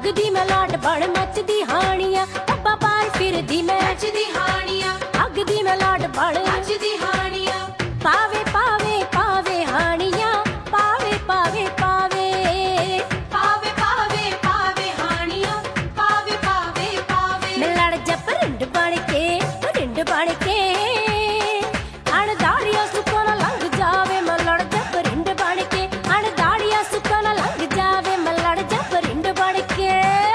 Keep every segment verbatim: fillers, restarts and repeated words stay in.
अग दी मैं लाट बण मचदी हानियां टब्बा पार फिरदी मैं नचदी हानियां अग दी मैं लाट बण मचदी हानियां पावे पावे पावे हानियां पावे पावे पावे पावे पावे पावे हानियां पावे पावे पावे मैं लड़ जा परिंड बण के परिंड बण के अणदाड़िया सुक्का ना लंघ जावे मैं लड़ जा परिंड बण के अणदाड़िया सुक्का ना लंघ जावे मैं लड़ जा परिंड बण के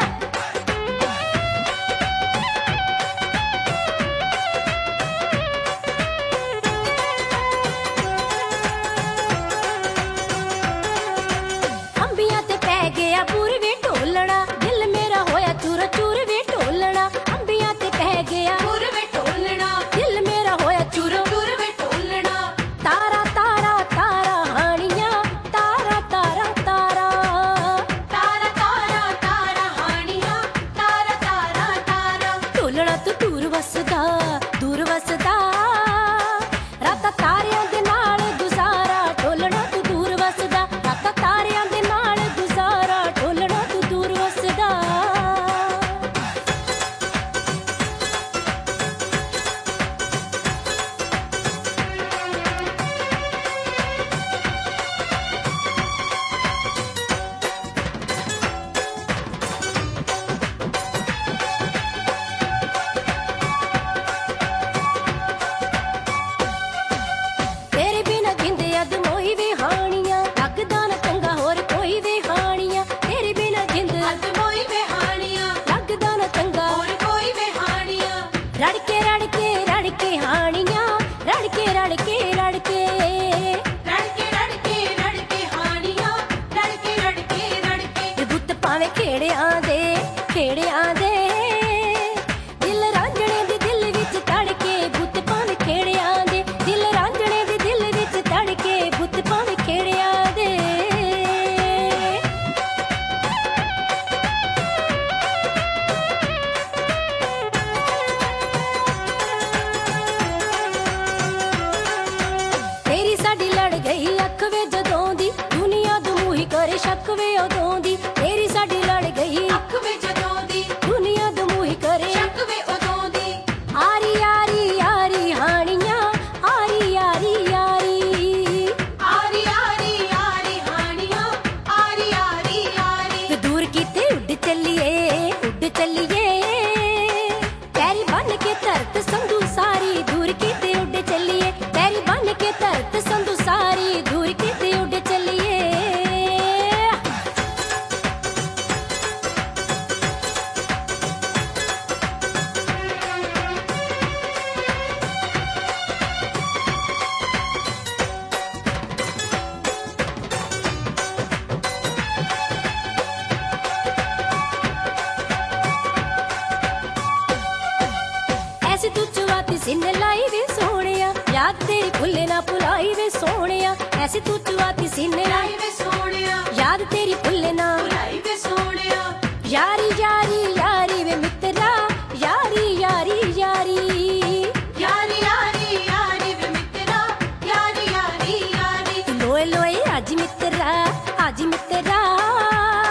अंबियां ते पै गया बुर वे ढोलना दिल मेरा होया चूर चूर वे ढोलना अंबियां ते पै गया पुर वे ढोलना दिल मेरा होया चूर टुर वे ढोलना तारा तारा तारा हानियां तारा तारा तारा तारा तारा तारा हानियां तारा तारा तारा ढोलना तू दूर वसदा दूर वसदा राता तारियां दे नाल गुजारा ढोलना तू दूर वसदा राता तारियां दे नाल गुजारा ढोलना तू दूर वसदा तेरे बिना जिंदे अद मोई वे हानियां लगदा ना चंगा होर कोई वे हानियां तेरे बिना जिंद अद मोई वे हानियां लगदा ना चंगा और कोई वे हानियां रड़के रड़के रड़के हानियां रड़के रड़के रड़के रड़के रड़के रड़के हानियां रड़के रड़के रड़के ते बुੱਤ पावे खेड़ियां दे खेड़ियां दे दिल रांझणे दे दिल विच तड़के बुੱਤ पावे खेड़ियां दे दिल रांझणे दे दिल विच तड़के बुੱਤ पावे खेड़ियां दे तेरी साडी लड़ गई अख वे जदों दी दुनिया दमूही करे शक वे उदों दी तेरी साडी लड़ गई अख वे जदों दी दुनिया दमूही करे शक वे उदों दी आरी आरी आरी हानियां आरी आरी आरी आरी आरी आरी हानियां आरी आरी आरी वे दूर कीते उड़ चलिए उड़ चलिए पैरी बन के धरत संधू सारी दूर कीते उड़ चलिए पैरी बन के धरत संधू सारी दूर कीते उड़ चलिए ऐसी तू चुवाती सीने लाई वे सोहणिया याद तेरी भुल्ले ना भुलाई वे सोहणिया ऐसी तू चुवाती सीने लाई लाई वे सोहणिया याद तेरी भुल्ले ना लाई वे सोहणिया यारी यारी यारी वे मित्रा यारी यारी यारी यारी यारी यारी वे मित्रा यारी यारी यारी लोए लोए आज मित्रा आज मित्रा